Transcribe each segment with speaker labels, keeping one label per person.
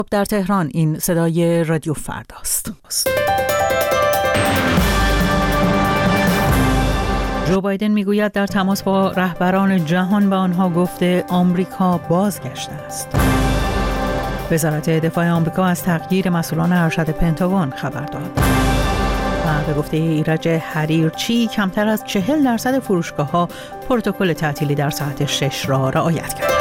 Speaker 1: در تهران این صدای رادیو فرداست. جو بایدن میگوید در تماس با رهبران جهان به آنها گفته آمریکا بازگشته است. وزارت دفاع آمریکا از تغییر مسئولان ارشد پنتاگون خبر داد. و به گفته ایرج حریرچی کمتر از 40% فروشگاه‌ها پروتکل تعطیلی در ساعت 6 را رعایت کردند.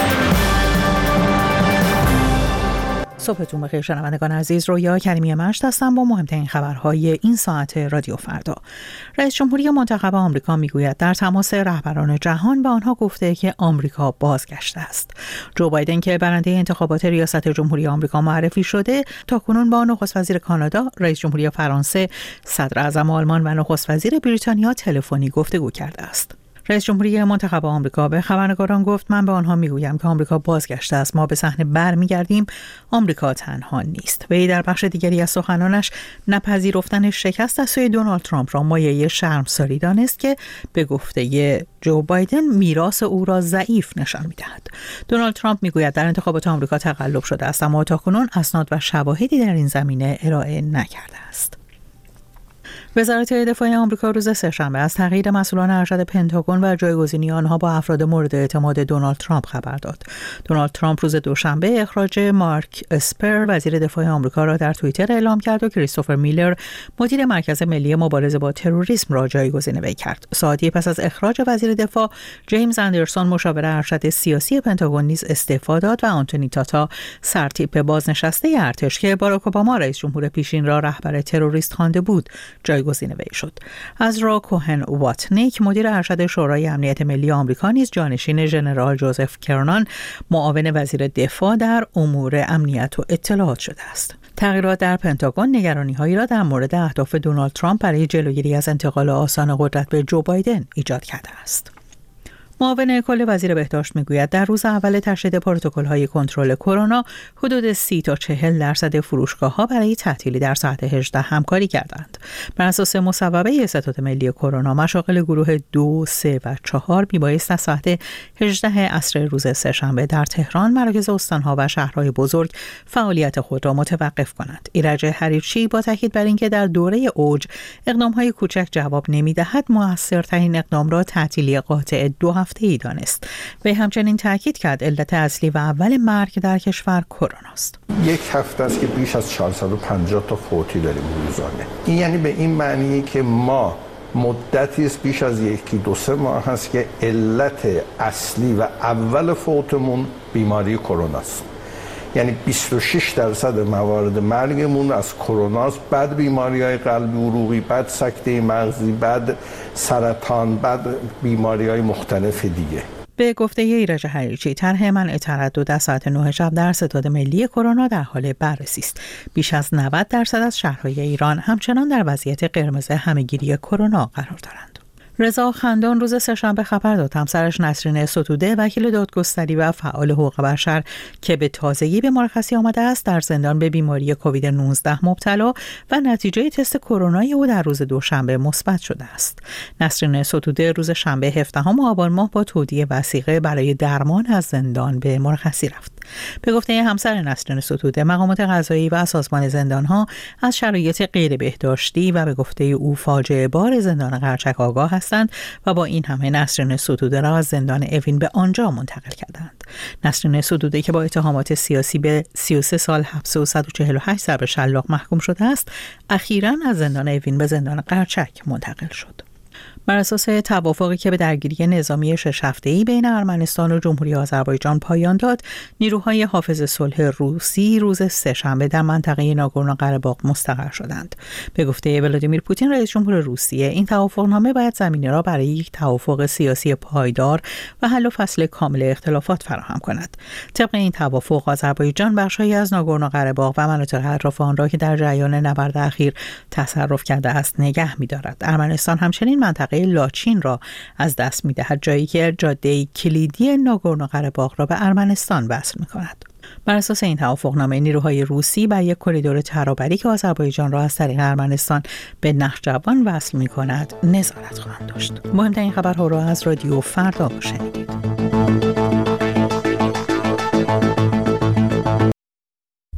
Speaker 1: صبحتون بخیر شنوندگان عزیز، رویا کریمی مشت هستم با مهمترین خبرهای این ساعت رادیو فردا. رئیس جمهوری منتخب آمریکا میگوید در تماس رهبران جهان به آنها گفته که آمریکا بازگشته است. جو بایدن که برنده انتخابات ریاست جمهوری آمریکا معرفی شده، تاکنون با نخست وزیر کانادا، رئیس جمهوری فرانسه، صدر اعظم آلمان و نخست وزیر بریتانیا تلفنی گفتگو کرده است. رئیس جمهوری منتخب آمریکا به خبرنگاران گفت من به آنها میگویم که آمریکا بازگشته است، ما به صحنه برمیگردیم، آمریکا تنها نیست. وی در بخش دیگری از سخنانش نپذیرفتن شکست از سوی دونالد ترامپ را مایه شرمساری دانست که به گفته جو بایدن میراث او را ضعیف نشان میدهد. دونالد ترامپ میگوید در انتخابات آمریکا تقلب شده است، اما تاکنون اسناد و شواهدی در این زمینه ارائه نکرده است. وزارت دفاع آمریکا روز سه‌شنبه از تغییر مسئولان ارشد پنتاگون و جایگزینی آنها با افراد مورد اعتماد دونالد ترامپ خبر داد. دونالد ترامپ روز دوشنبه اخراج مارک اسپر وزیر دفاع آمریکا را در توییتر اعلام کرد و کریستوفر میلر مدیر مرکز ملی مبارزه با تروریسم را جایگزین وی کرد. ساعتی پس از اخراج وزیر دفاع، جیمز اندرسون مشاور ارشد سیاسی پنتاگون نیز استعفا داد و آنتونی تاتا سرتیپ بازنشسته ارتش که باراک اوباما رئیس جمهور پیشین را رهبر تروریست خوانده بود جایگزین وی شد. از را کوهن واتنیک مدیر ارشد شورای امنیت ملی آمریکا نیز جانشین ژنرال جوزف کرنان معاون وزیر دفاع در امور امنیت و اطلاعات شده است. تغییرات در پنتاگون نگرانی‌هایی را در مورد اهداف دونالد ترامپ برای جلوگیری از انتقال آسان قدرت به جو بایدن ایجاد کرده است. معاون کل وزیر بهداشت میگوید در روز اول تشدید پروتکل‌های کنترل کرونا حدود 30 تا 40% فروشگاه‌ها برای تعطیلی در ساعت 18 همکاری کردند. بر اساس مصوبه ستاد ملی کرونا، مشاغل گروه 2، 3 و 4 میبایست از ساعت 18 عصر روز سه‌شنبه در تهران، مراکز استان‌ها و شهرهای بزرگ فعالیت خود را متوقف کنند. ایرج حریرچی با تاکید بر اینکه در دوره اوج اقدام‌های کوچک جواب نمی‌دهد، موثرترین اقدام را تعطیلی قاطع 2 هفته‌ای دانست. و همچنین تاکید کرد علت اصلی و اول مرگ در کشور کرونا است.
Speaker 2: یک هفته است که بیش از 450 تا فوتی داریم روزانه. این یعنی به این معنیه که ما مدتی است بیش از 1-2 ماه هست که علت اصلی و اول فوتمون بیماری کرونا است. یعنی 26% موارد مرگمون از کرونا است، بعد بیماری‌های قلبی عروقی، بعد سکته مغزی، بعد سرطان، بعد بیماری‌های مختلف دیگه.
Speaker 1: به گفته ایرج حریرچی، طرح منع تردد از ساعت 9 شب در ستاد ملی کرونا در حال بررسی است. بیش از 90% از شهرهای ایران همچنان در وضعیت قرمز همه‌گیری کرونا قرار دارند. رضا خندان روز سه‌شنبه خبر داد همسرش نسرین ستوده، وکیل دادگستری و فعال حقوق بشر که به تازگی به مرخصی آمده است، در زندان به بیماری کووید 19 مبتلا و نتیجه تست کرونایی او در روز دوشنبه مثبت شده است. نسرین ستوده روز شنبه 17 آبان ماه با تودیع وثیقه برای درمان از زندان به مرخصی رفت. به گفته همسر نسرین ستوده، مقامات قضایی و سازمان زندان‌ها از شرایط غیر بهداشتی و به گفته او فاجعه بار زندان قرچک آگاه هستند و با این همه نسرین ستوده را از زندان اوین به آنجا منتقل کردند. نسرین ستوده که با اتهامات سیاسی به 33 سال حبس و 148 ضرب شلاق محکوم شده است، اخیراً از زندان اوین به زندان قرچک منتقل شد. بر اساس توافقی که به درگیری نظامی 6 هفته‌ای بین ارمنستان و جمهوری آذربایجان پایان داد، نیروهای حافظ صلح روسی روز سه‌شنبه در منطقه ناگورنو قره‌باغ مستقر شدند. به گفته ولادیمیر پوتین رئیس جمهور روسیه، این توافقنامه باید زمینه را برای یک توافق سیاسی پایدار و حل و فصل کامل اختلافات فراهم کند. طبق این توافق، آذربایجان بخش‌هایی از ناگورنو قره‌باغ و مناطق اطراف آن را که در جریان نبرد اخیر تصرف کرده است نگه می‌دارد. ارمنستان همچنین منطقه لاچین را از دست می‌دهد، جایی که جاده کلیدی ناگورنو قره‌باغ را به ارمنستان وصل می‌کند. بر اساس این توافقنامه، نیروهای روسی بر یک کریدور ترابری که آذربایجان را از طریق ارمنستان به نخجوان وصل می‌کند نظارت خواهند داشت. مهمترین خبرها را از رادیو فردا شنیدید.